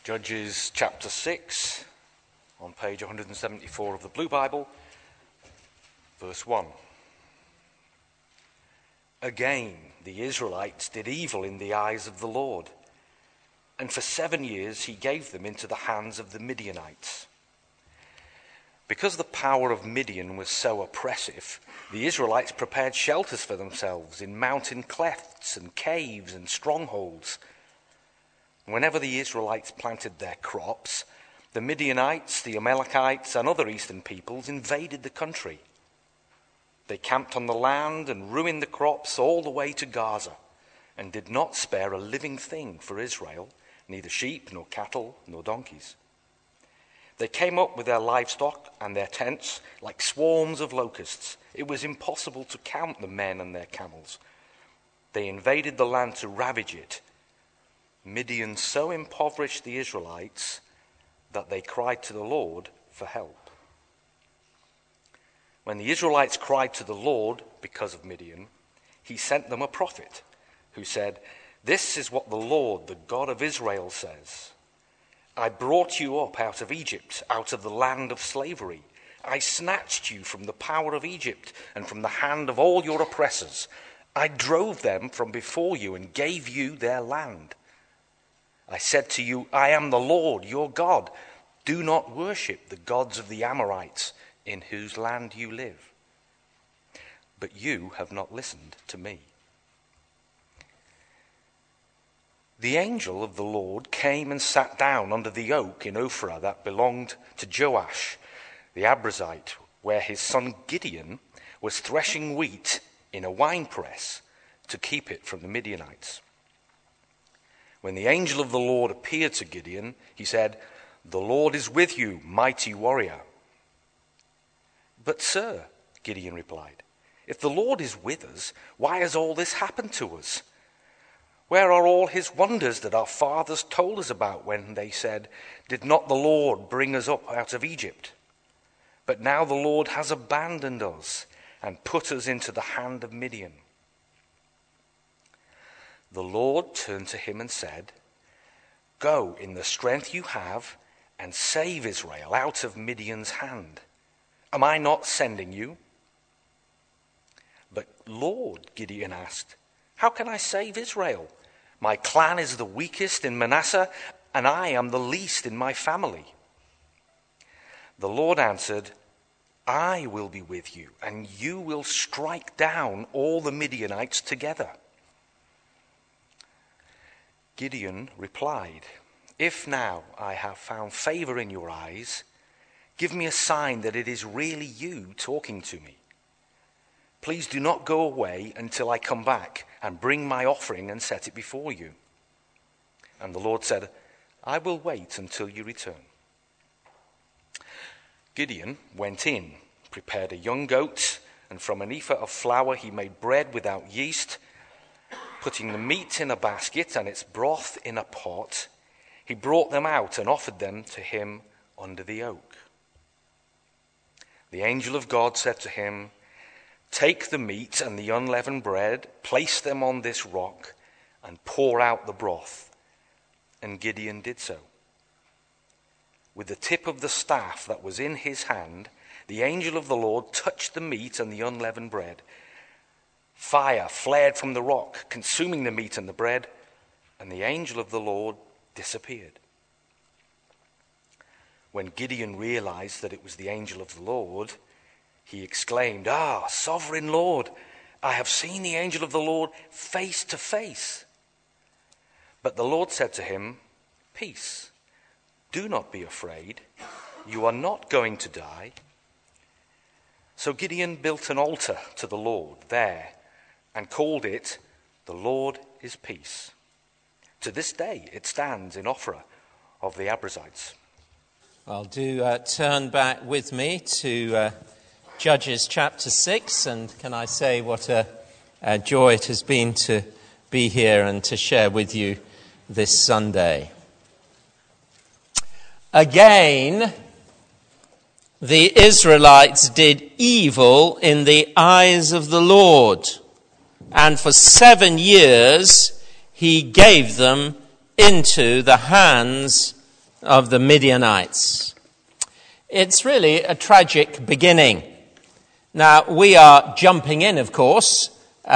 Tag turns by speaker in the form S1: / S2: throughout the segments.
S1: Judges chapter 6, on page 174 of the Blue Bible, verse 1. Again, the Israelites did evil in the eyes of the Lord, and for 7 years he gave them into the hands of the Midianites. Because the power of Midian was so oppressive, the Israelites prepared shelters for themselves in mountain clefts and caves and strongholds. Whenever the Israelites planted their crops, the Midianites, the Amalekites, and other eastern peoples invaded the country. They camped on the land and ruined the crops all the way to Gaza, and did not spare a living thing for Israel, neither sheep nor cattle nor donkeys. They came up with their livestock and their tents like swarms of locusts. It was impossible to count the men and their camels. They invaded the land to ravage it. Midian so impoverished the Israelites that they cried to the Lord for help. When the Israelites cried to the Lord because of Midian, he sent them a prophet who said, "This is what the Lord, the God of Israel, says. I brought you up out of Egypt, out of the land of slavery. I snatched you from the power of Egypt and from the hand of all your oppressors. I drove them from before you and gave you their land. I said to you, I am the Lord, your God. Do not worship the gods of the Amorites in whose land you live. But you have not listened to me." The angel of the Lord came and sat down under the oak in Ophrah that belonged to Joash, the Abiezrite, where his son Gideon was threshing wheat in a winepress to keep it from the Midianites. When the angel of the Lord appeared to Gideon, he said, "The Lord is with you, mighty warrior." "But sir," Gideon replied, "if the Lord is with us, why has all this happened to us? Where are all his wonders that our fathers told us about when they said, 'Did not the Lord bring us up out of Egypt?' But now the Lord has abandoned us and put us into the hand of Midian." The Lord turned to him and said, "Go in the strength you have and save Israel out of Midian's hand. Am I not sending you?" "But Lord," Gideon asked, "how can I save Israel? My clan is the weakest in Manasseh, and I am the least in my family." The Lord answered, "I will be with you, and you will strike down all the Midianites together." Gideon replied, "If now I have found favor in your eyes, give me a sign that it is really you talking to me. Please do not go away until I come back and bring my offering and set it before you." And the Lord said, "I will wait until you return." Gideon went in, prepared a young goat, and from an ephah of flour he made bread without yeast. Putting the meat in a basket and its broth in a pot, he brought them out and offered them to him under the oak. The angel of God said to him, "Take the meat and the unleavened bread, place them on this rock, and pour out the broth." And Gideon did so. With the tip of the staff that was in his hand, the angel of the Lord touched the meat and the unleavened bread. Fire flared from the rock, consuming the meat and the bread, and the angel of the Lord disappeared. When Gideon realized that it was the angel of the Lord, he exclaimed, "Ah, sovereign Lord, I have seen the angel of the Lord face to face." But the Lord said to him, "Peace, do not be afraid. You are not going to die." So Gideon built an altar to the Lord there and called it, "The Lord is Peace." To this day it stands in Ophrah of the Abiezrites.
S2: Well, do turn back with me to Judges chapter 6, and can I say what a joy it has been to be here and to share with you this Sunday. Again, the Israelites did evil in the eyes of the Lord, and for 7 years he gave them into the hands of the Midianites. It's really a tragic beginning. Now, we are jumping in, of course.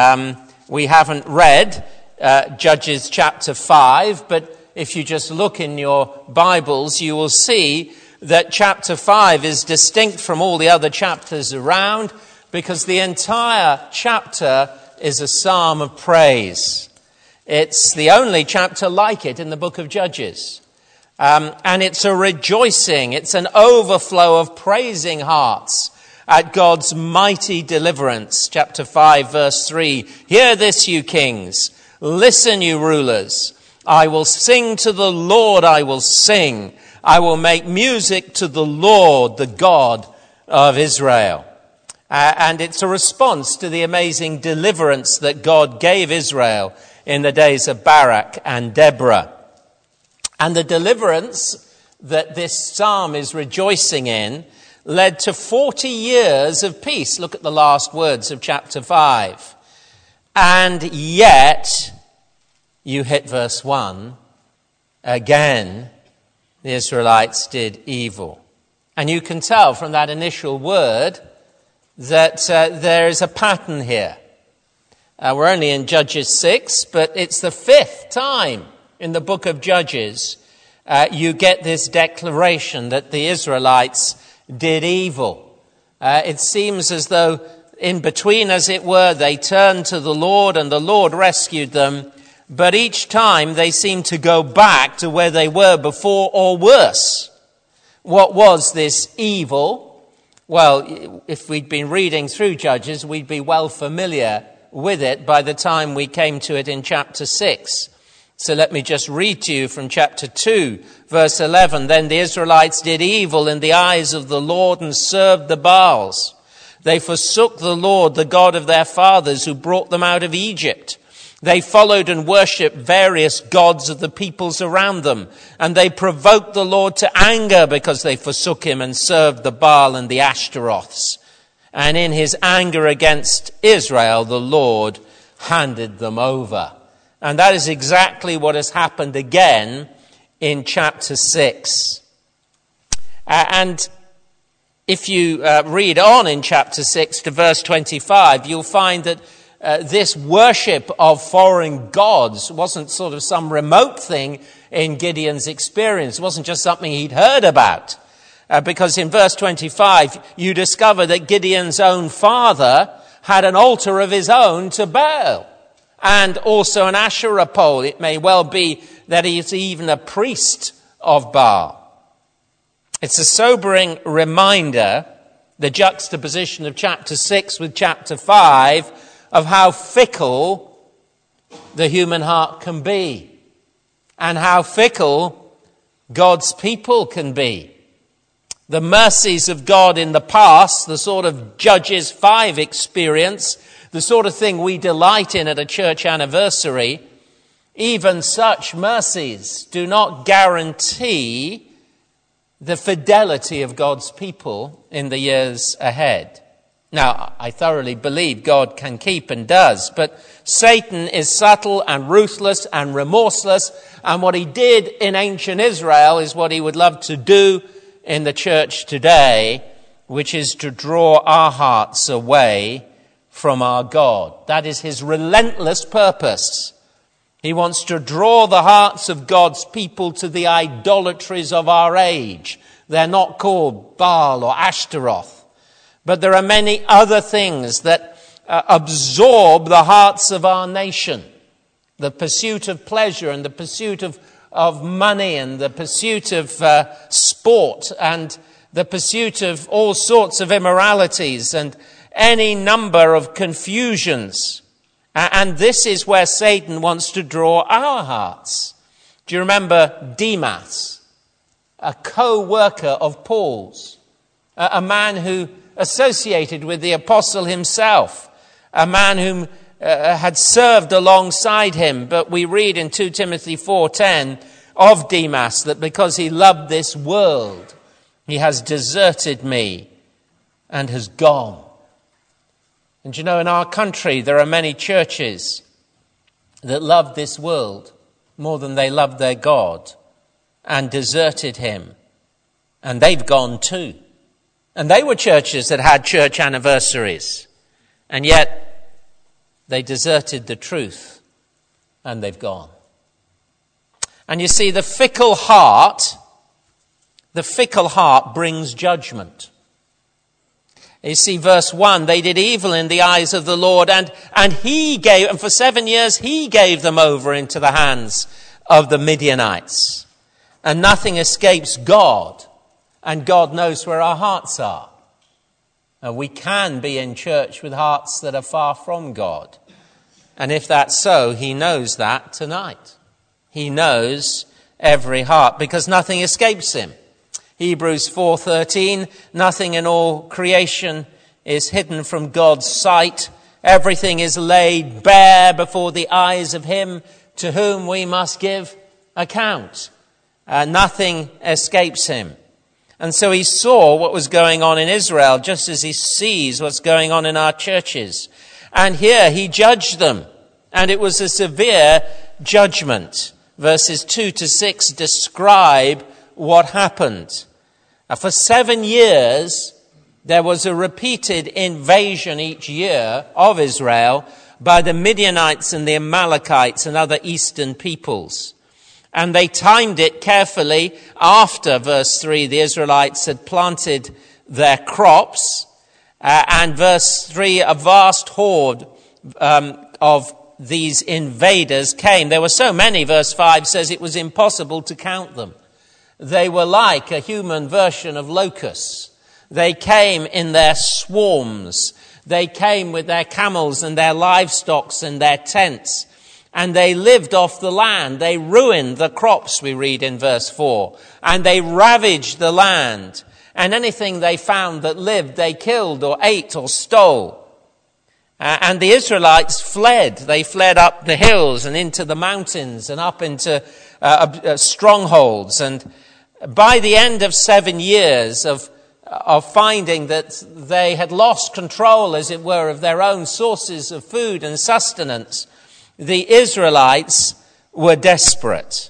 S2: We haven't read Judges chapter 5, but if you just look in your Bibles, you will see that chapter 5 is distinct from all the other chapters around because the entire chapter is a psalm of praise. It's the only chapter like it in the book of Judges. And it's a rejoicing, it's an overflow of praising hearts at God's mighty deliverance. Chapter 5, verse 3, "Hear this, you kings. Listen, you rulers. I will sing to the Lord, I will sing. I will make music to the Lord, the God of Israel." And it's a response to the amazing deliverance that God gave Israel in the days of Barak and Deborah. And the deliverance that this psalm is rejoicing in led to 40 years of peace. Look at the last words of chapter 5. "And yet," you hit verse 1, "again, the Israelites did evil." And you can tell from that initial word that there is a pattern here. We're only in Judges 6, but it's the 5th time in the book of Judges you get this declaration that the Israelites did evil. It seems as though in between, as it were, they turned to the Lord and the Lord rescued them. But each time they seem to go back to where they were before or worse. What was this evil? Well, if we'd been reading through Judges, we'd be well familiar with it by the time we came to it in chapter 6. So let me just read to you from chapter 2, verse 11. "Then the Israelites did evil in the eyes of the Lord and served the Baals. They forsook the Lord, the God of their fathers, who brought them out of Egypt. They followed and worshipped various gods of the peoples around them, and they provoked the Lord to anger because they forsook him and served the Baal and the Ashtaroths. And in his anger against Israel, the Lord handed them over." And that is exactly what has happened again in chapter 6. And if you read on in chapter 6 to verse 25, you'll find that this worship of foreign gods wasn't sort of some remote thing in Gideon's experience. It wasn't just something he'd heard about. Because in verse 25, you discover that Gideon's own father had an altar of his own to Baal and also an Asherah pole. It may well be that he is even a priest of Baal. It's a sobering reminder, the juxtaposition of chapter 6 with chapter 5, of how fickle the human heart can be and how fickle God's people can be. The mercies of God in the past, the sort of Judges 5 experience, the sort of thing we delight in at a church anniversary, even such mercies do not guarantee the fidelity of God's people in the years ahead. Now, I thoroughly believe God can keep and does, but Satan is subtle and ruthless and remorseless, and what he did in ancient Israel is what he would love to do in the church today, which is to draw our hearts away from our God. That is his relentless purpose. He wants to draw the hearts of God's people to the idolatries of our age. They're not called Baal or Ashtaroth, but there are many other things that absorb the hearts of our nation. The pursuit of pleasure and the pursuit of money and the pursuit of sport and the pursuit of all sorts of immoralities and any number of confusions. And this is where Satan wants to draw our hearts. Do you remember Demas, a co-worker of Paul's, a man who associated with the apostle himself, a man whom had served alongside him, but we read in 2 Timothy 4:10 of Demas that because he loved this world, he has deserted me and has gone. And you know, in our country, there are many churches that love this world more than they love their God. and deserted him. And they've gone too. And they were churches that had church anniversaries. And yet they deserted the truth and they've gone. And you see, the fickle heart brings judgment. You see, verse 1, they did evil in the eyes of the Lord, and for 7 years he gave them over into the hands of the Midianites. And nothing escapes God, and God knows where our hearts are. And we can be in church with hearts that are far from God. And if that's so, he knows that tonight. He knows every heart, because nothing escapes him. Hebrews 4:13, nothing in all creation is hidden from God's sight. Everything is laid bare before the eyes of him to whom we must give account. Nothing escapes him. And so he saw what was going on in Israel, just as he sees what's going on in our churches. And here he judged them, and it was a severe judgment. Verses 2 to 6 describe what happened. For 7 years, there was a repeated invasion each year of Israel by the Midianites and the Amalekites and other eastern peoples. And they timed it carefully after, verse 3, the Israelites had planted their crops. And verse 3, a vast horde of these invaders came. There were so many, verse 5 says it was impossible to count them. They were like a human version of locusts. They came in their swarms. They came with their camels and their livestock and their tents. And they lived off the land. They ruined the crops, we read in verse 4. And they ravaged the land. And anything they found that lived, they killed or ate or stole. And the Israelites fled. They fled up the hills and into the mountains and up into strongholds. And by the end of 7 years of finding that they had lost control, as it were, of their own sources of food and sustenance, the Israelites were desperate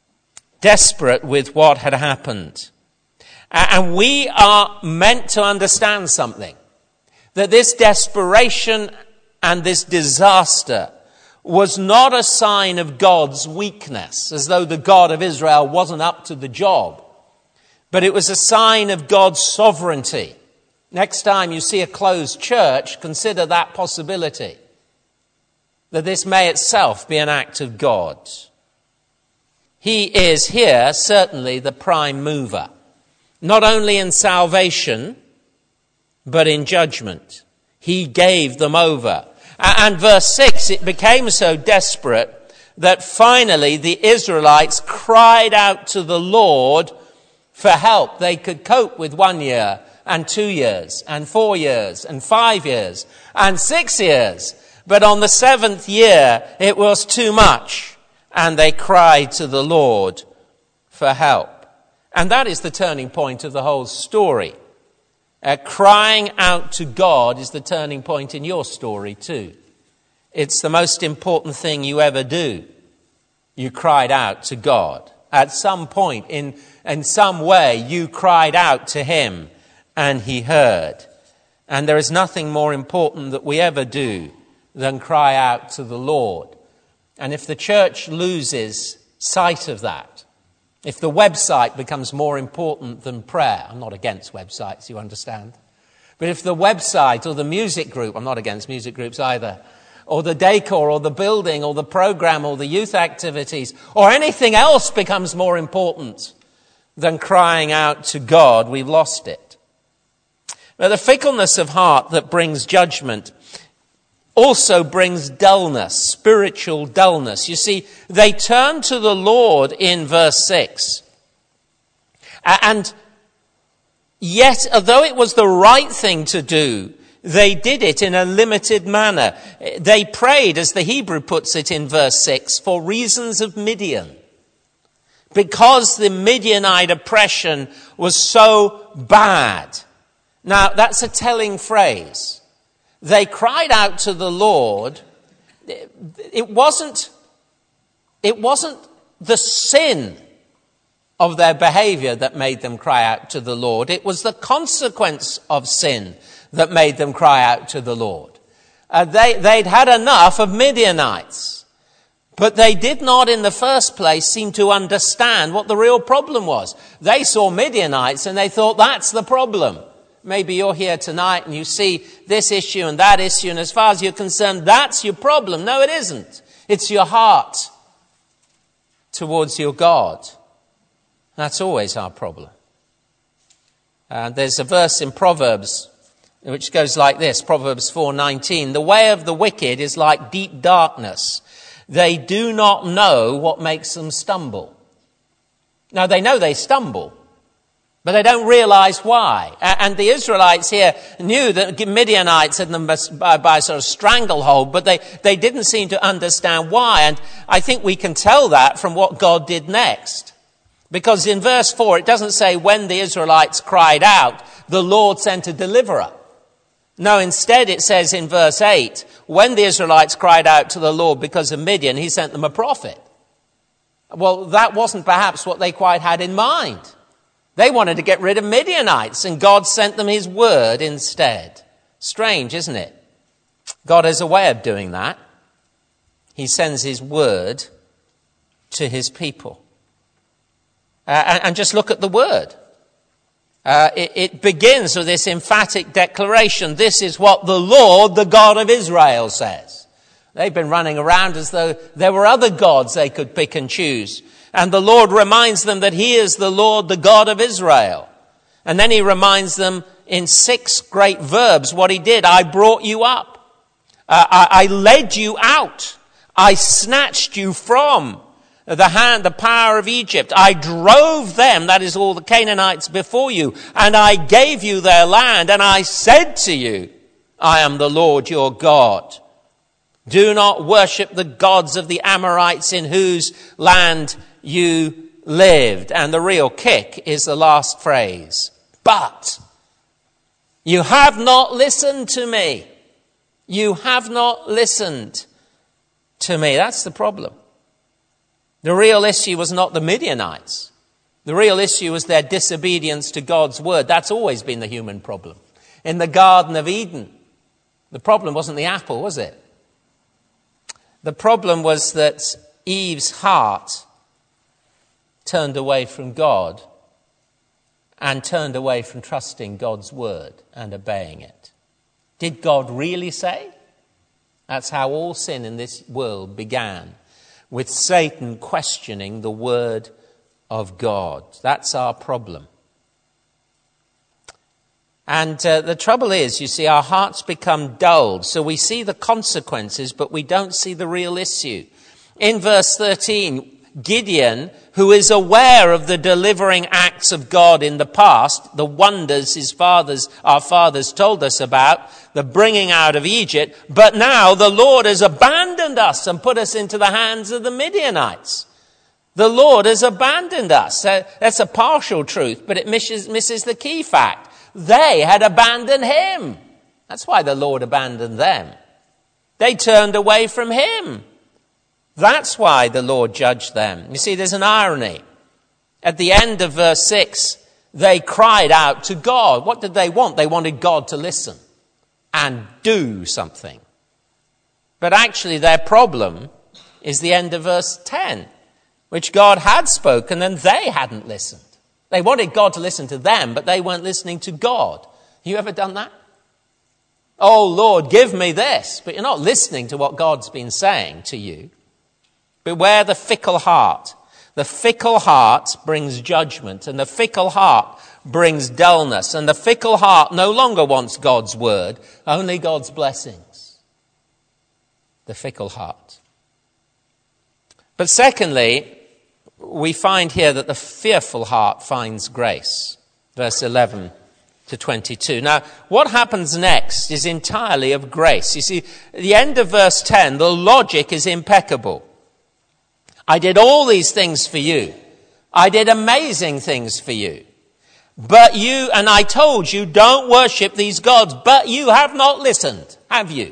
S2: with what had happened. And we are meant to understand something, that this desperation and this disaster was not a sign of God's weakness, as though the God of Israel wasn't up to the job, but it was a sign of God's sovereignty. Next time you see a closed church, consider that possibility, that this may itself be an act of God. He is here certainly the prime mover, not only in salvation, but in judgment. He gave them over. And verse 6, it became so desperate that finally the Israelites cried out to the Lord for help. They could cope with 1 year and 2 years and 4 years and 5 years and 6 years. But on the 7th year, it was too much. And they cried to the Lord for help. And that is the turning point of the whole story. Crying out to God is the turning point in your story too. It's the most important thing you ever do. You cried out to God. At some point, in some way, you cried out to him and he heard. And there is nothing more important that we ever do than cry out to the Lord. And if the church loses sight of that, if the website becomes more important than prayer, I'm not against websites, you understand. But if the website or the music group, I'm not against music groups either, or the decor or the building or the program or the youth activities or anything else becomes more important than crying out to God, we've lost it. Now, the fickleness of heart that brings judgment also brings dullness, spiritual dullness. You see, they turn to the Lord in verse 6. And yet, although it was the right thing to do, they did it in a limited manner. They prayed, as the Hebrew puts it in verse 6, for reasons of Midian. Because the Midianite oppression was so bad. Now, that's a telling phrase. They cried out to the Lord. It wasn't the sin of their behavior that made them cry out to the Lord. It was the consequence of sin that made them cry out to the Lord. They'd had enough of Midianites, but they did not in the first place seem to understand what the real problem was. They saw Midianites and they thought that's the problem. Maybe you're here tonight and you see this issue and that issue, and as far as you're concerned, that's your problem. No, it isn't. It's your heart towards your God. That's always our problem. There's a verse in Proverbs which goes like this, Proverbs 4:19. The way of the wicked is like deep darkness. They do not know what makes them stumble. Now, they know they stumble, but they don't realize why. And the Israelites here knew that Midianites had them by sort of stranglehold, but they didn't seem to understand why. And I think we can tell that from what God did next. Because in verse 4, it doesn't say when the Israelites cried out, the Lord sent a deliverer. No, instead it says in verse 8, when the Israelites cried out to the Lord because of Midian, he sent them a prophet. Well, that wasn't perhaps what they quite had in mind. They wanted to get rid of Midianites, and God sent them his word instead. Strange, isn't it? God has a way of doing that. He sends his word to his people. And just look at the word. It begins with this emphatic declaration. This is what the Lord, the God of Israel, says. They've been running around as though there were other gods they could pick and choose. And the Lord reminds them that he is the Lord, the God of Israel. And then he reminds them in 6 great verbs what he did. I brought you up. I led you out. I snatched you from the power of Egypt. I drove them, that is all the Canaanites, before you, and I gave you their land, and I said to you, I am the Lord your God. Do not worship the gods of the Amorites in whose land you lived. And the real kick is the last phrase. But you have not listened to me. You have not listened to me. That's the problem. The real issue was not the Midianites. The real issue was their disobedience to God's word. That's always been the human problem. In the Garden of Eden, the problem wasn't the apple, was it? The problem was that Eve's heart turned away from God and turned away from trusting God's word and obeying it. Did God really say? That's how all sin in this world began, with Satan questioning the word of God. That's our problem. And the trouble is, you see, our hearts become dulled. So we see the consequences, but we don't see the real issue. In verse 13, Gideon, who is aware of the delivering acts of God in the past, the wonders our fathers told us about, the bringing out of Egypt, but now the Lord has abandoned us and put us into the hands of the Midianites. The Lord has abandoned us. That's a partial truth, but it misses the key fact. They had abandoned him. That's why the Lord abandoned them. They turned away from him. That's why the Lord judged them. You see, there's an irony. At the end of verse 6, they cried out to God. What did they want? They wanted God to listen and do something. But actually their problem is the end of verse 10, which God had spoken and they hadn't listened. They wanted God to listen to them, but they weren't listening to God. Have you ever done that? Oh, Lord, give me this. But you're not listening to what God's been saying to you. Beware the fickle heart. The fickle heart brings judgment, and the fickle heart brings dullness, and the fickle heart no longer wants God's word, only God's blessings. The fickle heart. But secondly, we find here that the fearful heart finds grace. Verse 11 to 22. Now, what happens next is entirely of grace. You see, at the end of verse 10, the logic is impeccable. I did all these things for you. I did amazing things for you. But you, and I told you, don't worship these gods, but you have not listened, have you?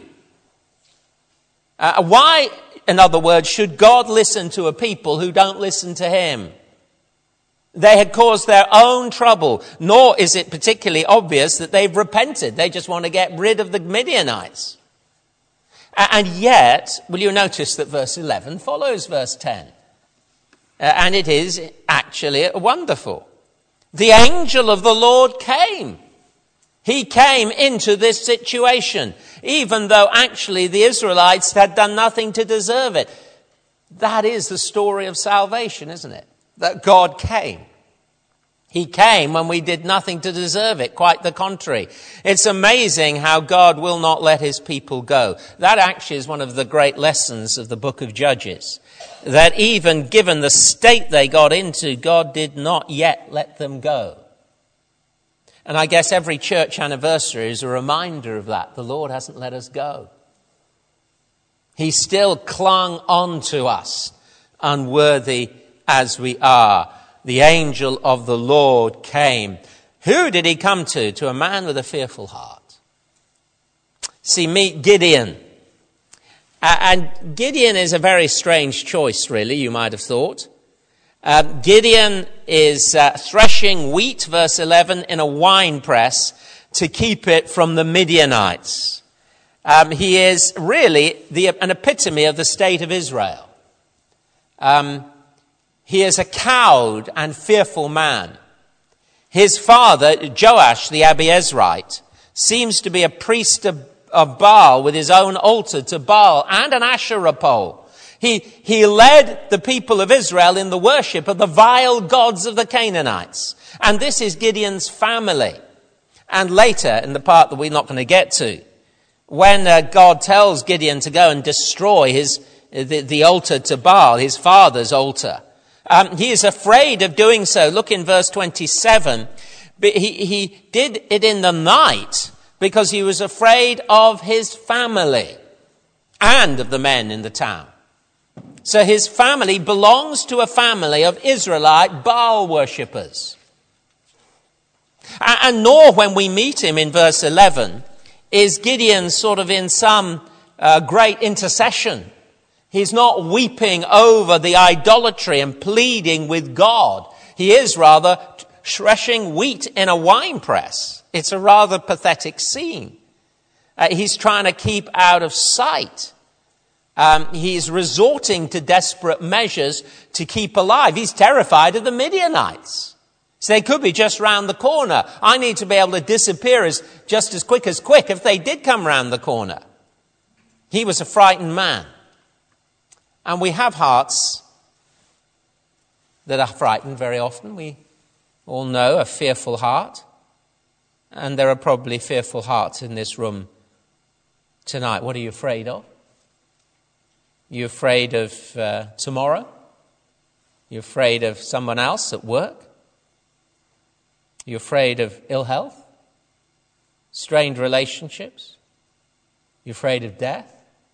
S2: Why, in other words, should God listen to a people who don't listen to him? They had caused their own trouble, nor is it particularly obvious that they've repented. They just want to get rid of the Midianites. And yet, will you notice that verse 11 follows verse 10? And it is actually wonderful. The angel of the Lord came. He came into this situation, even though actually the Israelites had done nothing to deserve it. That is the story of salvation, isn't it? That God came. He came when we did nothing to deserve it, quite the contrary. It's amazing how God will not let his people go. That actually is one of the great lessons of the book of Judges. That even given the state they got into, God did not yet let them go. And I guess every church anniversary is a reminder of that. The Lord hasn't let us go. He still clung on to us, unworthy as we are. The angel of the Lord came. Who did he come to? To a man with a fearful heart. See, meet Gideon. And Gideon is a very strange choice, really, you might have thought. Gideon is threshing wheat, verse 11, in a wine press to keep it from the Midianites. He is really an epitome of the state of Israel. He is a cowed and fearful man. His father, Joash the Abiezrite, seems to be a priest of Baal with his own altar to Baal and an Asherah pole. He led the people of Israel in the worship of the vile gods of the Canaanites. And this is Gideon's family. And later, in the part that we're not going to get to, when God tells Gideon to go and destroy the altar to Baal, his father's altar, he is afraid of doing so. Look in verse 27. He did it in the night because he was afraid of his family and of the men in the town. So his family belongs to a family of Israelite Baal worshippers. And nor when we meet him in verse 11 is Gideon sort of in some great intercession. He's not weeping over the idolatry and pleading with God. He is rather threshing wheat in a wine press. It's a rather pathetic scene. He's trying to keep out of sight. He's resorting to desperate measures to keep alive. He's terrified of the Midianites. So they could be just round the corner. I need to be able to disappear just as quick if they did come round the corner. He was a frightened man. And we have hearts that are frightened very often. We all know a fearful heart. And there are probably fearful hearts in this room tonight. What are you afraid of? You're afraid of tomorrow? You're afraid of someone else at work? You're afraid of ill health? Strained relationships? You're afraid of death?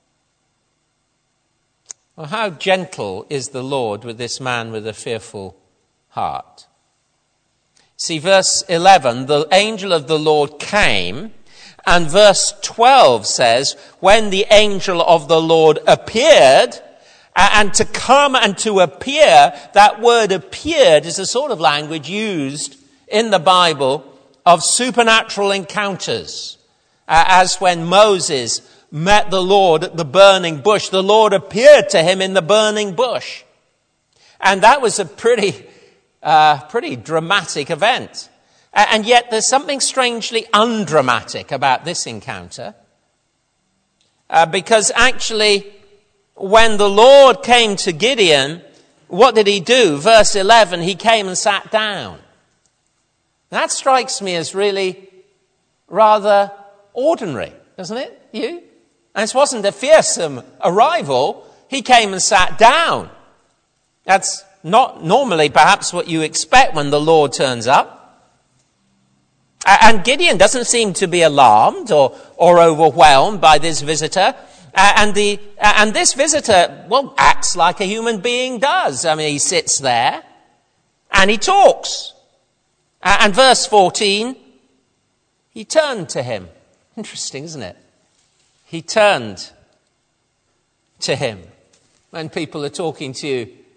S2: Well, how gentle is the Lord with this man with a fearful heart? See, verse 11, the angel of the Lord came, and verse 12 says, when the angel of the Lord appeared, and to come and to appear, that word appeared is a sort of language used in the Bible of supernatural encounters. As when Moses met the Lord at the burning bush, the Lord appeared to him in the burning bush. And that was a pretty dramatic event. And yet there's something strangely undramatic about this encounter. Because actually, when the Lord came to Gideon, what did he do? Verse 11, he came and sat down. That strikes me as really rather ordinary, doesn't it? You? And this wasn't a fearsome arrival. He came and sat down. That's not normally perhaps what you expect when the Lord turns up. And Gideon doesn't seem to be alarmed or overwhelmed by this visitor. And this visitor, well, acts like a human being does. I mean, he sits there and he talks. And verse 14, he turned to him. Interesting, isn't it? He turned to him. When people are talking to you,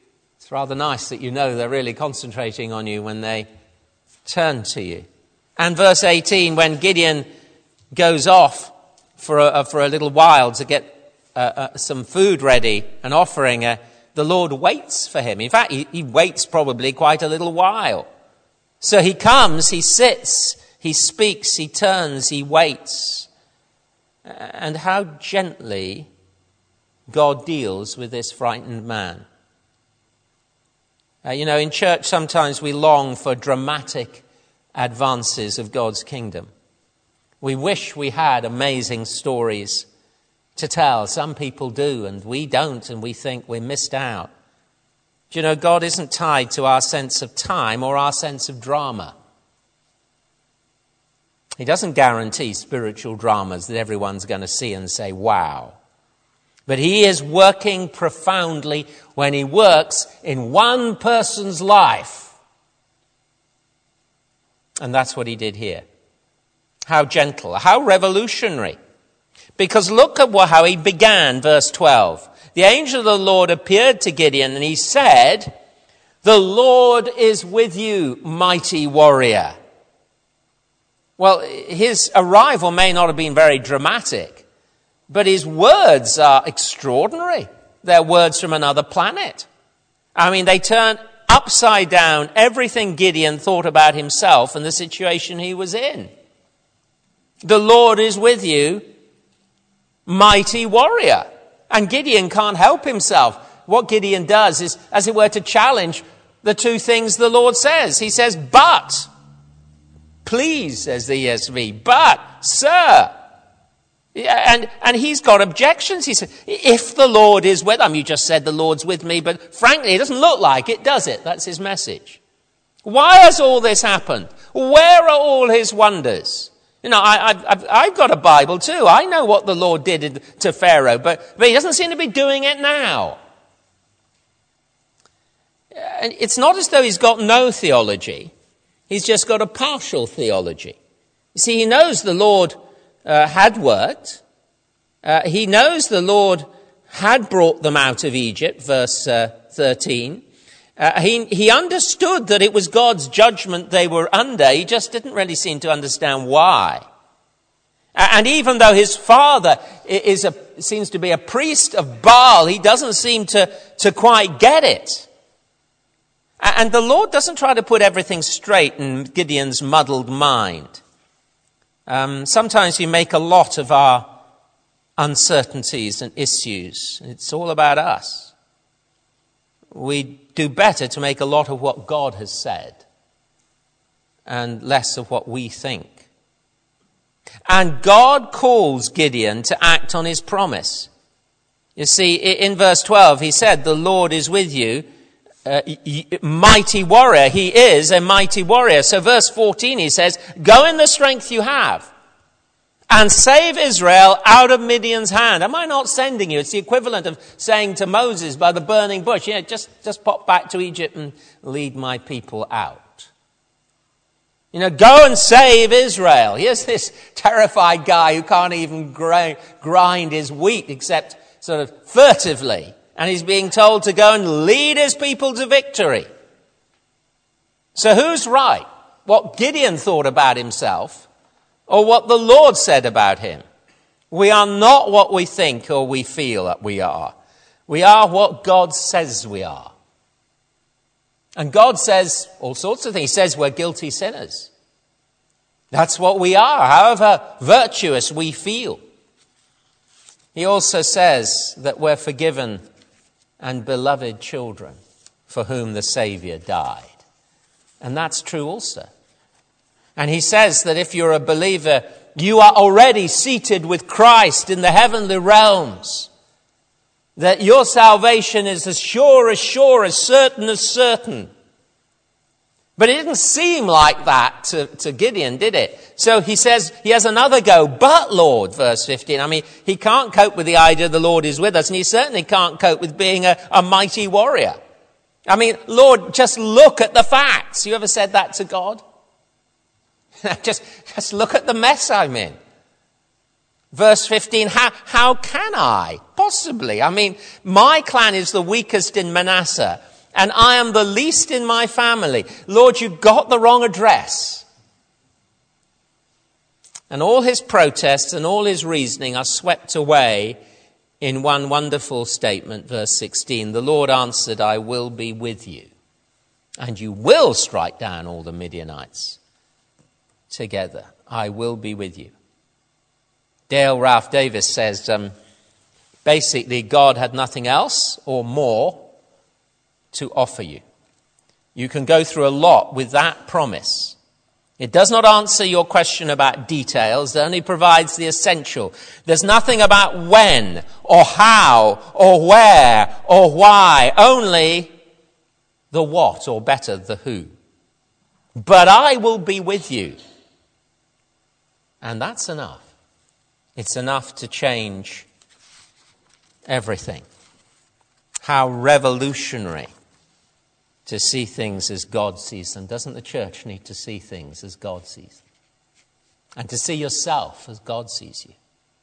S2: It's rather nice that you know they're really concentrating on you when they turn to you. And verse 18, when Gideon goes off for a little while to get some food ready, an offering, the Lord waits for him. In fact, he waits probably quite a little while. So he comes, he sits, he speaks, he turns, he waits. And how gently God deals with this frightened man. In church sometimes we long for dramatic advances of God's kingdom. We wish we had amazing stories to tell. Some people do, and we don't, and we think we're missed out. Do you know, God isn't tied to our sense of time or our sense of drama. He doesn't guarantee spiritual dramas that everyone's going to see and say, wow. But he is working profoundly when he works in one person's life. And that's what he did here. How gentle, how revolutionary. Because look at how he began, verse 12. The angel of the Lord appeared to Gideon and he said, "The Lord is with you, mighty warrior." Well, his arrival may not have been very dramatic, but his words are extraordinary. They're words from another planet. I mean, they turn upside down everything Gideon thought about himself and the situation he was in. The Lord is with you, mighty warrior. And Gideon can't help himself. What Gideon does is, as it were, to challenge the two things the Lord says. He says, "But," please, says the ESV, "but, sir." And he's got objections. He said, if the Lord is with him, you just said the Lord's with me, but frankly, it doesn't look like it, does it? That's his message. Why has all this happened? Where are all his wonders? I've got a Bible too. I know what the Lord did to Pharaoh, but he doesn't seem to be doing it now. And it's not as though he's got no theology. He's just got a partial theology. You see, he knows the Lord had worked. He knows the Lord had brought them out of Egypt, verse 13. He understood that it was God's judgment they were under. He just didn't really seem to understand why. And even though his father seems to be a priest of Baal, he doesn't seem to quite get it. And the Lord doesn't try to put everything straight in Gideon's muddled mind. Sometimes we make a lot of our uncertainties and issues. It's all about us. We do better to make a lot of what God has said and less of what we think. And God calls Gideon to act on his promise. You see, in verse 12, he said, "The Lord is with you, mighty warrior." He is a mighty warrior. So verse 14, he says, "Go in the strength you have and save Israel out of Midian's hand." Am I not sending you? It's the equivalent of saying to Moses by the burning bush, just pop back to Egypt and lead my people out. Go and save Israel. Here's this terrified guy who can't even grind his wheat except sort of furtively. And he's being told to go and lead his people to victory. So who's right? What Gideon thought about himself or what the Lord said about him? We are not what we think or we feel that we are. We are what God says we are. And God says all sorts of things. He says we're guilty sinners. That's what we are, however virtuous we feel. He also says that we're forgiven and beloved children for whom the Saviour died. And that's true also. And he says that if you're a believer, you are already seated with Christ in the heavenly realms. That your salvation is as sure, as certain as certain. But it didn't seem like that to Gideon, did it? So he says, he has another go. "But Lord," verse 15. I mean, he can't cope with the idea the Lord is with us, and he certainly can't cope with being a mighty warrior. I mean, Lord, just look at the facts. You ever said that to God? just look at the mess I'm in. Verse 15, how can I possibly? I mean, my clan is the weakest in Manasseh, and I am the least in my family. Lord, you got the wrong address. And all his protests and all his reasoning are swept away in one wonderful statement, verse 16. The Lord answered, I will be with you, and you will strike down all the Midianites together. I will be with you. Dale Ralph Davis says, basically, God had nothing else or more to offer you. You can go through a lot with that promise. It does not answer your question about details. It only provides the essential. There's nothing about when or how or where or why. Only the what, or better, the who. But I will be with you. And that's enough. It's enough to change everything. How revolutionary to see things as God sees them. Doesn't the church need to see things as God sees them? And to see yourself as God sees you.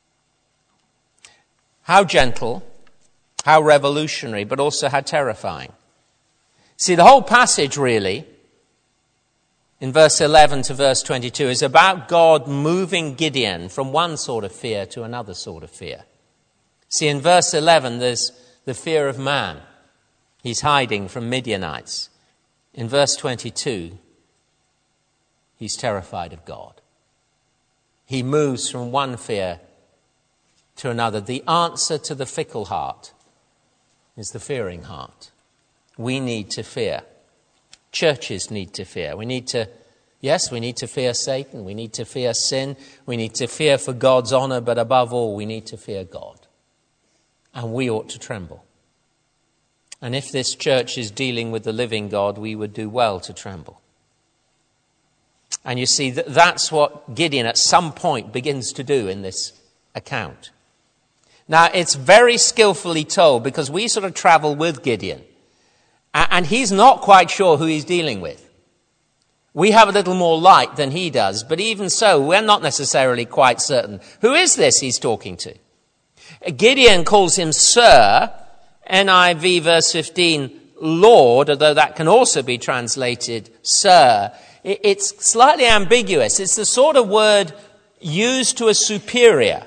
S2: How gentle, how revolutionary, but also how terrifying. See, the whole passage really, in verse 11 to verse 22, is about God moving Gideon from one sort of fear to another sort of fear. See, in verse 11, there's the fear of man. He's hiding from Midianites. In verse 22, he's terrified of God. He moves from one fear to another. The answer to the fickle heart is the fearing heart. We need to fear. Churches need to fear. We need to fear Satan. We need to fear sin. We need to fear for God's honor, but above all, we need to fear God. And we ought to tremble. And if this church is dealing with the living God, we would do well to tremble. And you see, that's what Gideon at some point begins to do in this account. Now, it's very skillfully told, because we sort of travel with Gideon. And he's not quite sure who he's dealing with. We have a little more light than he does, but even so, we're not necessarily quite certain. Who is this he's talking to? Gideon calls him Sir. NIV verse 15, Lord, although that can also be translated Sir. It's slightly ambiguous. It's the sort of word used to a superior.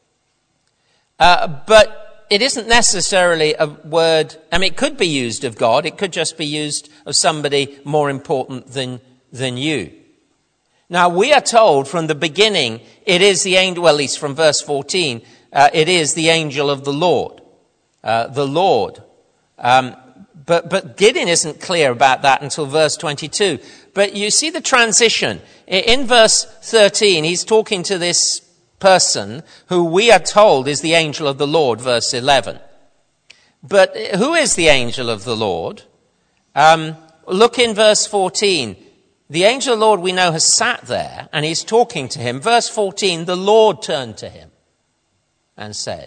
S2: But it isn't necessarily a word, it could be used of God. It could just be used of somebody more important than you. Now, we are told from the beginning, it is the angel, well, at least from verse 14, it is the angel of the Lord. The Lord. But Gideon isn't clear about that until verse 22. But you see the transition. In verse 13, he's talking to this person who we are told is the angel of the Lord, verse 11. But who is the angel of the Lord? Look in verse 14. The angel of the Lord we know has sat there and he's talking to him. Verse 14, the Lord turned to him and said.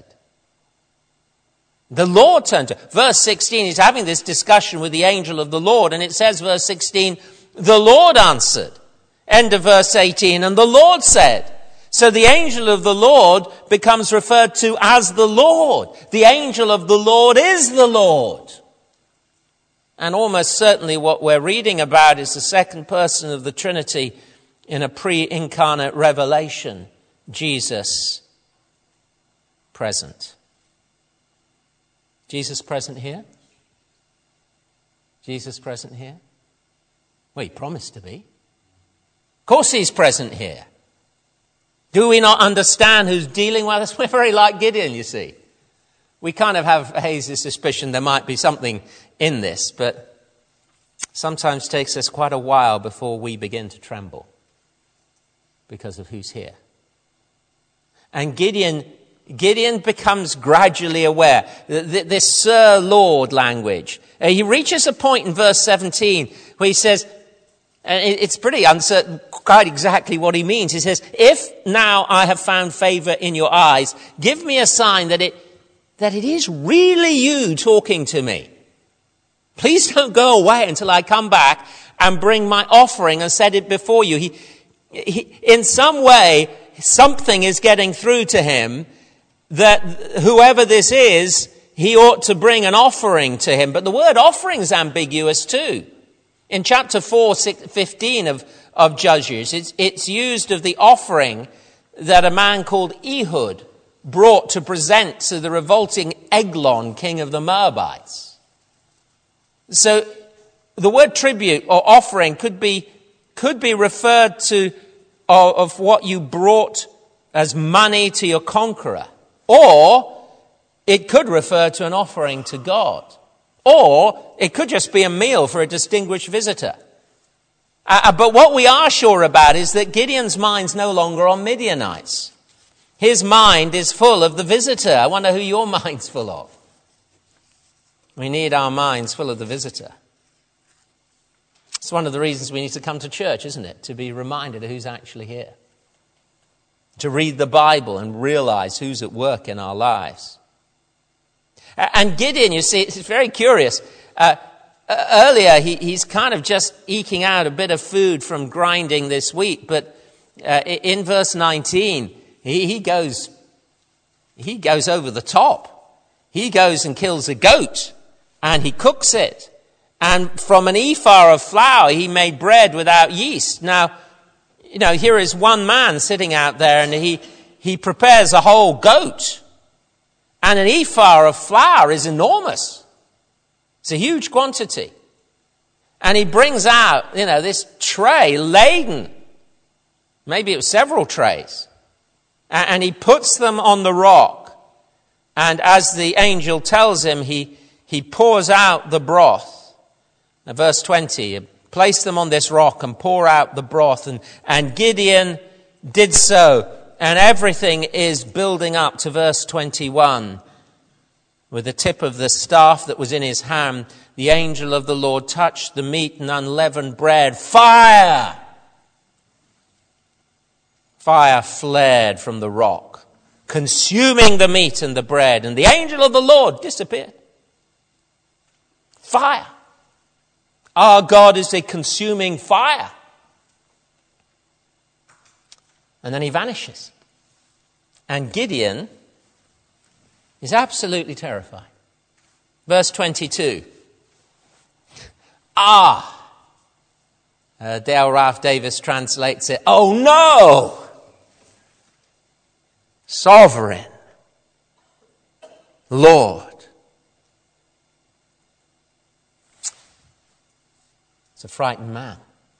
S2: The Lord turned to. Verse 16, he's having this discussion with the angel of the Lord, and it says, verse 16, the Lord answered. End of verse 18, and the Lord said. So the angel of the Lord becomes referred to as the Lord. The angel of the Lord is the Lord. And almost certainly what we're reading about is the second person of the Trinity in a pre-incarnate revelation. Jesus present. Jesus present here? Jesus present here? Well, he promised to be. Of course he's present here. Do we not understand who's dealing with us? We're very like Gideon, you see. We kind of have a hazy suspicion there might be something in this, but sometimes takes us quite a while before we begin to tremble because of who's here. And Gideon becomes gradually aware. This Sir Lord language. He reaches a point in verse 17 where he says, and it's pretty uncertain quite exactly what he means. He says, if now I have found favor in your eyes, give me a sign that it is really you talking to me. Please don't go away until I come back and bring my offering and set it before you. He in some way, something is getting through to him that whoever this is he ought to bring an offering to him. But the word offering is ambiguous too. In chapter 4:15 of Judges, it's used of the offering that a man called Ehud brought to present to the revolting Eglon, king of the Moabites. So the word tribute or offering could be referred to of what you brought as money to your conqueror, or it could refer to an offering to God, or it could just be a meal for a distinguished visitor. But what we are sure about is that Gideon's mind's no longer on Midianites. His mind is full of the visitor. I wonder who your mind's full of. We need our minds full of the visitor. It's one of the reasons we need to come to church, isn't it? To be reminded of who's actually here. To read the Bible and realize who's at work in our lives. And Gideon, you see, it's very curious. Earlier, he's kind of just eking out a bit of food from grinding this wheat. But in verse 19, he goes over the top. He goes and kills a goat and he cooks it. And from an ephah of flour, he made bread without yeast. Now, here is one man sitting out there and he prepares a whole goat. And an ephah of flour is enormous. It's a huge quantity. And he brings out, this tray laden. Maybe it was several trays. And he puts them on the rock. And as the angel tells him, he pours out the broth. Now, verse 20, place them on this rock and pour out the broth. And Gideon did so. And everything is building up to verse 21. With the tip of the staff that was in his hand, the angel of the Lord touched the meat and unleavened bread. Fire! Fire flared from the rock, consuming the meat and the bread. And the angel of the Lord disappeared. Fire. Our God is a consuming fire. And then he vanishes. And Gideon is absolutely terrified. Verse 22. Dale Ralph Davis translates it, oh no! Sovereign Lord. It's a frightened man.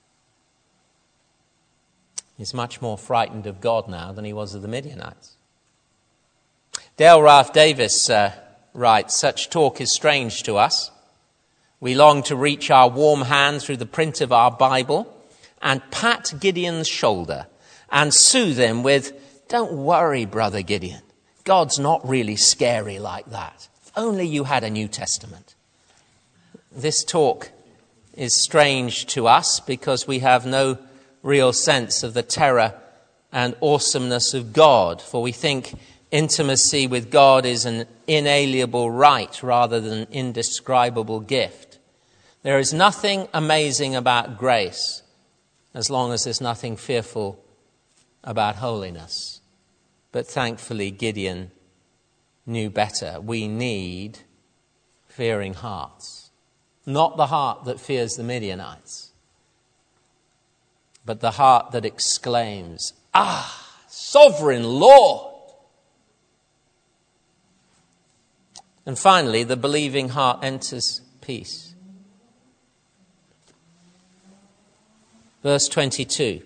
S2: He's much more frightened of God now than he was of the Midianites. Dale Ralph Davis writes, such talk is strange to us. We long to reach our warm hand through the print of our Bible and pat Gideon's shoulder and soothe him with, don't worry, brother Gideon. God's not really scary like that. If only you had a New Testament. This talk is strange to us because we have no real sense of the terror and awesomeness of God, for we think intimacy with God is an inalienable right rather than an indescribable gift. There is nothing amazing about grace as long as there's nothing fearful about holiness. But thankfully, Gideon knew better. We need fearing hearts. Not the heart that fears the Midianites, but the heart that exclaims, sovereign Lord. And finally, the believing heart enters peace. Verse 22.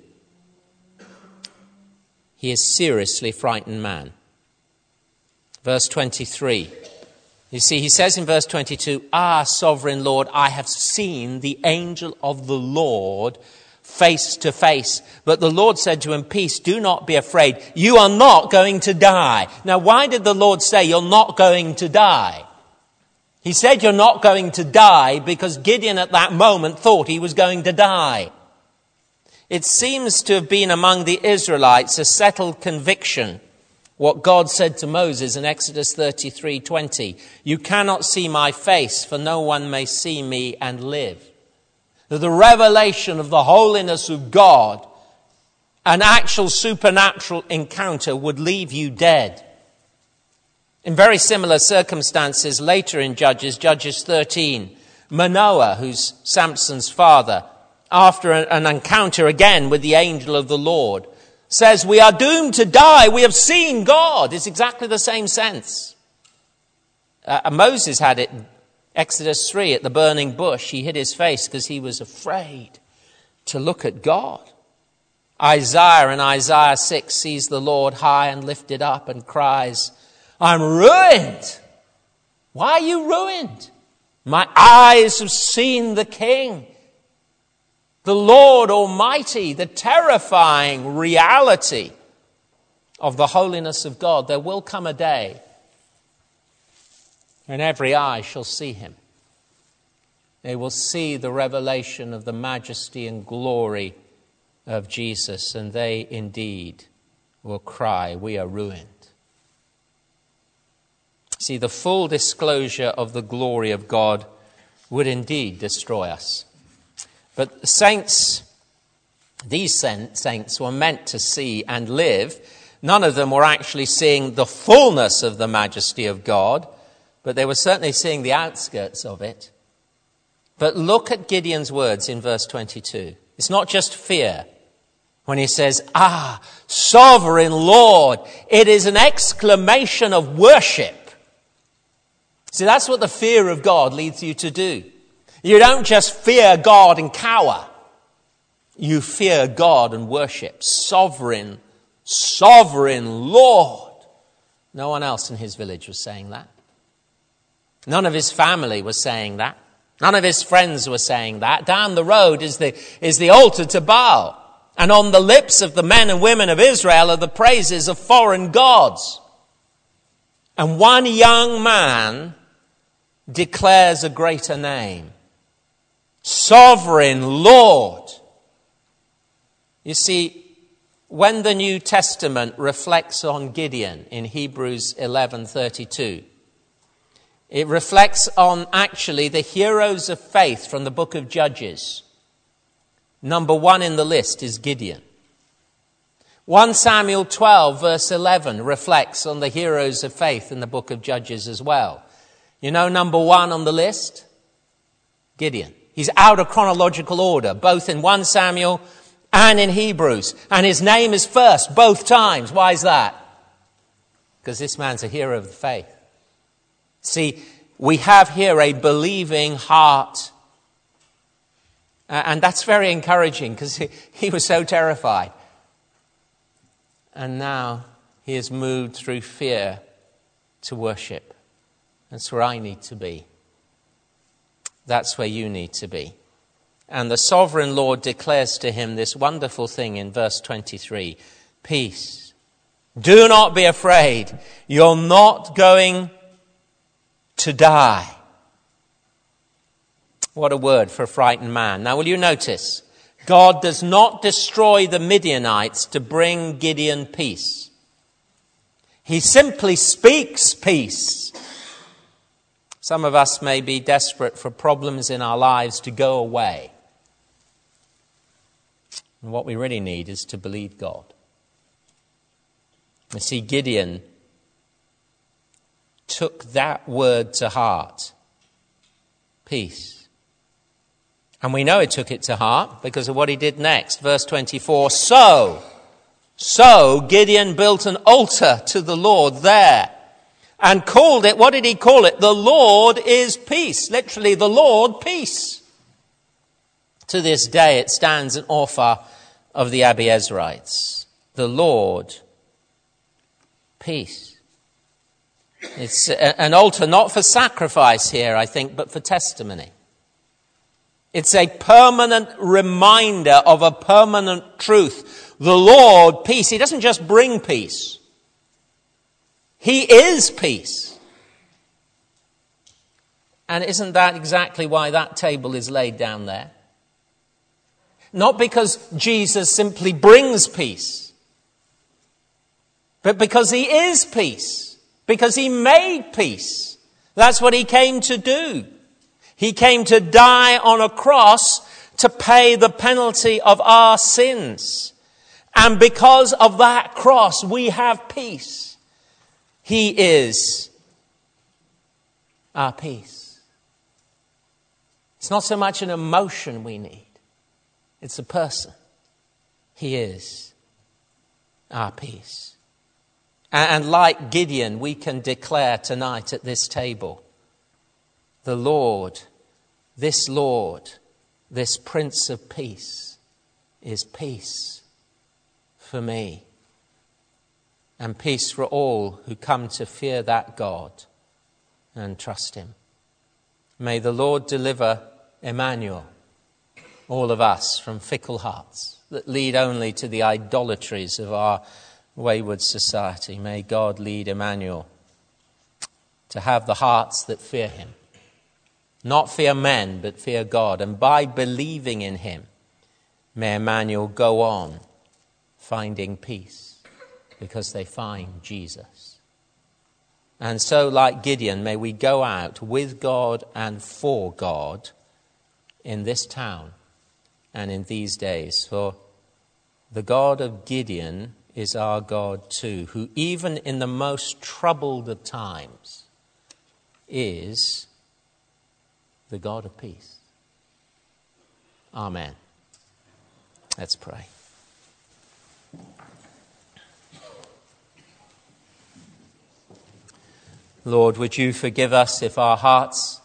S2: He is seriously frightened man. Verse 23. You see, he says in verse 22, sovereign Lord, I have seen the angel of the Lord face to face. But the Lord said to him, peace, do not be afraid. You are not going to die. Now, why did the Lord say you're not going to die? He said you're not going to die because Gideon at that moment thought he was going to die. It seems to have been among the Israelites a settled conviction. What God said to Moses in Exodus 33:20, you cannot see my face, for no one may see me and live. The revelation of the holiness of God, an actual supernatural encounter, would leave you dead. In very similar circumstances later in Judges 13, Manoah, who's Samson's father, after an encounter again with the angel of the Lord, says, "We are doomed to die. We have seen God." It's exactly the same sense. Moses had it in Exodus 3 at the burning bush. He hid his face because he was afraid to look at God. Isaiah in Isaiah 6 sees the Lord high and lifted up and cries, "I'm ruined." Why are you ruined? "My eyes have seen the King, the Lord Almighty," the terrifying reality of the holiness of God. There will come a day when every eye shall see him. They will see the revelation of the majesty and glory of Jesus, and they indeed will cry, "We are ruined." See, the full disclosure of the glory of God would indeed destroy us. But these saints were meant to see and live. None of them were actually seeing the fullness of the majesty of God, but they were certainly seeing the outskirts of it. But look at Gideon's words in verse 22. It's not just fear. When he says, sovereign Lord, it is an exclamation of worship. See, that's what the fear of God leads you to do. You don't just fear God and cower. You fear God and worship. Sovereign Lord. No one else in his village was saying that. None of his family was saying that. None of his friends were saying that. Down the road is the altar to Baal. And on the lips of the men and women of Israel are the praises of foreign gods. And one young man declares a greater name. Sovereign Lord. You see, when the New Testament reflects on Gideon in Hebrews 11:32, it reflects on actually the heroes of faith from the book of Judges. Number one in the list is Gideon. 1 Samuel 12 verse 11 reflects on the heroes of faith in the book of Judges as well. You know, number one on the list? Gideon. He's out of chronological order, both in 1 Samuel and in Hebrews. And his name is first both times. Why is that? Because this man's a hero of the faith. See, we have here a believing heart. And that's very encouraging because he was so terrified. And now he is moved through fear to worship. That's where I need to be. That's where you need to be. And the sovereign Lord declares to him this wonderful thing in verse 23. Peace. Do not be afraid. You're not going to die. What a word for a frightened man. Now will you notice, God does not destroy the Midianites to bring Gideon peace. He simply speaks peace. Some of us may be desperate for problems in our lives to go away. And what we really need is to believe God. You see, Gideon took that word to heart. Peace. And we know he took it to heart because of what he did next. Verse 24, So Gideon built an altar to the Lord there and called it, what did he call it? The Lord is peace. Literally, the Lord peace. To this day it stands an offer of the Abiezrites. The Lord peace. It's an altar not for sacrifice here, I think, but for testimony. It's a permanent reminder of a permanent truth. The Lord, peace. He doesn't just bring peace. He is peace. And isn't that exactly why that table is laid down there? Not because Jesus simply brings peace, but because he is peace. Because he made peace. That's what he came to do. He came to die on a cross to pay the penalty of our sins. And because of that cross, we have peace. He is our peace. It's not so much an emotion we need. It's a person. He is our peace. And like Gideon, we can declare tonight at this table, the Lord, this Prince of Peace, is peace for me, and peace for all who come to fear that God and trust him. May the Lord deliver Emmanuel, all of us, from fickle hearts that lead only to the idolatries of our wayward society. May God lead Emmanuel to have the hearts that fear him. Not fear men, but fear God. And by believing in him, may Emmanuel go on finding peace because they find Jesus. And so, like Gideon, may we go out with God and for God in this town and in these days. For the God of Gideon is our God too, who even in the most troubled of times is the God of peace. Amen. Let's pray. Lord, would you forgive us if our hearts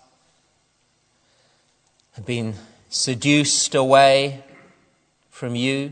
S2: have been seduced away from you,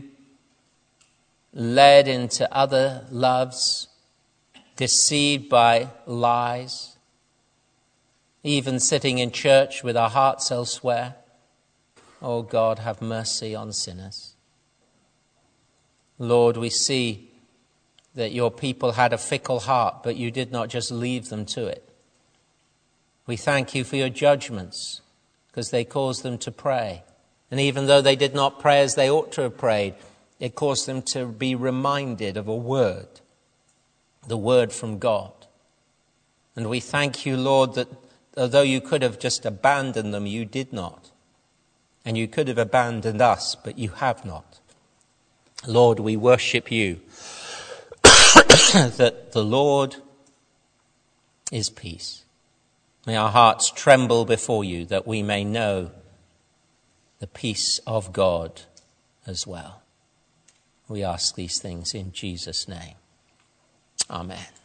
S2: led into other loves, deceived by lies, even sitting in church with our hearts elsewhere. Oh God, have mercy on sinners. Lord, we see that your people had a fickle heart, but you did not just leave them to it. We thank you for your judgments, because they caused them to pray. And even though they did not pray as they ought to have prayed, it caused them to be reminded of a word, the word from God. And we thank you, Lord, that although you could have just abandoned them, you did not. And you could have abandoned us, but you have not. Lord, we worship you that the Lord is peace. May our hearts tremble before you that we may know the peace of God as well. We ask these things in Jesus' name. Amen.